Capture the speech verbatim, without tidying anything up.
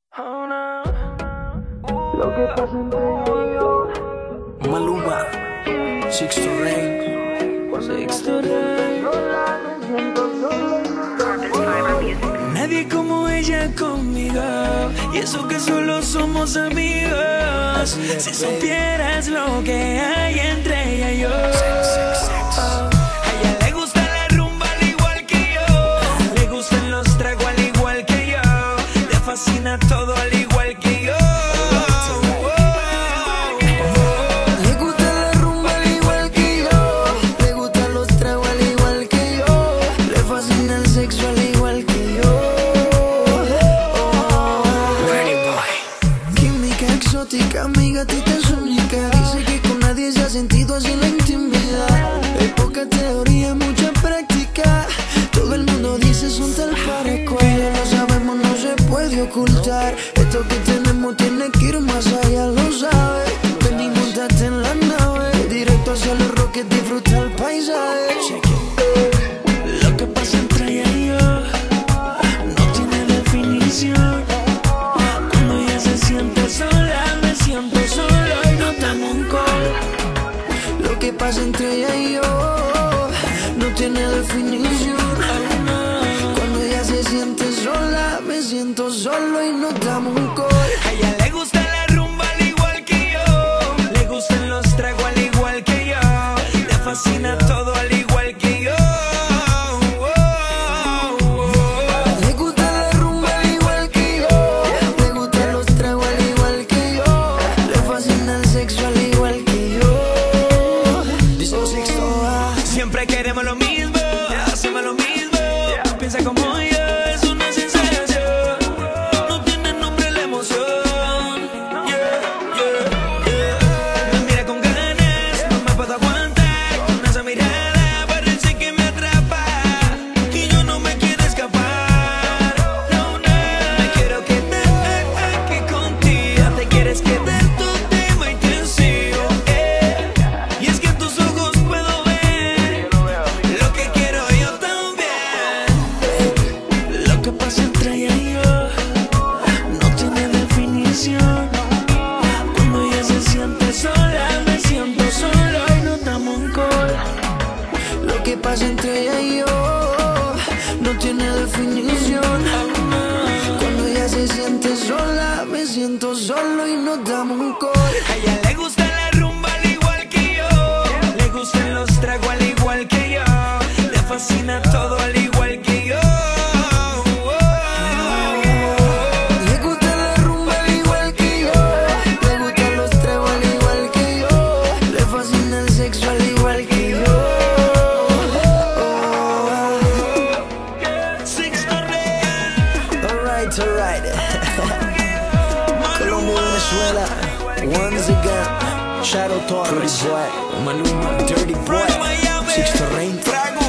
Oh, no. Lo que pasa entre ella y yo. Maluma, Sixto Rain, Sixto Rain. Me siento solo. nadie como ella conmigo, y eso que solo somos amigos. Si supieras lo que hay entre ella y yo. A ella le gusta la rumba al igual que yo, le gustan los tragos al igual que yo, le fascina todo al igual que yo. Le gusta la rumba al igual que yo, le gustan los tragos al igual que yo, le fascina el sexo al igual que yo. Química exótica, mi gatita es única. Dice que con nadie se ha sentido así la intimidad. Hay poca teoría, mucha práctica. Todo el mundo dice es un tal para cual. Ya lo sabemos, no se puede ocultar. Esto que tenemos tiene que ir más allá, lo sabes. Ven y montate en la nave, directo hacia los roques, disfruta el paisaje. Lo que pasa entre ella y yo no tiene definición. Cuando ella se siente sola, me siento solo y no tengo un call. Lo que pasa entre ella y yo no tiene definición. Cuando ella se siente sola, me siento solo y no damos un call. A ella le gusta la rumba al igual que yo, le gustan los tragos al igual que yo, le fascina todo al igual que yo. Le gusta la rumba al igual que yo, le gustan los tragos al igual que yo, le fascina el sexo al igual que yo. Dice Sixto, siempre queremos lo mismo, hacemos lo mismo, piensa como yo, es una sensación, no tiene nombre la emoción. Yeah, yeah, yeah. Me mira con ganas, no me puedo aguantar, con esa mirada parece que me atrapa, y yo no me quiero escapar. No, no, me quiero quedar aquí contigo, te quieres quedar, tu tema intensivo, eh. Y es que en tus ojos puedo ver lo que quiero yo también. Lo que pasa entre ella y yo no tiene definición. Cuando ella se siente sola, me siento solo y no damos un call. Lo que pasa entre ella y yo no tiene definición. Cuando ella se siente sola, me siento solo y no damos un call. A ella le gusta la rumba al igual que yo, le gustan los tragos al igual que yo, le fascina todo al igual que yo. Le gusta la rumba al igual que yo, le gustan los tragos al igual que yo, le fascina el sexo al igual que yo. Sixto Rain, Alright, alright. Colombia, Venezuela, once again. Shadow Torres, Boy, Maluma, Dirty Boy, Miami, Sixto Rain. Trago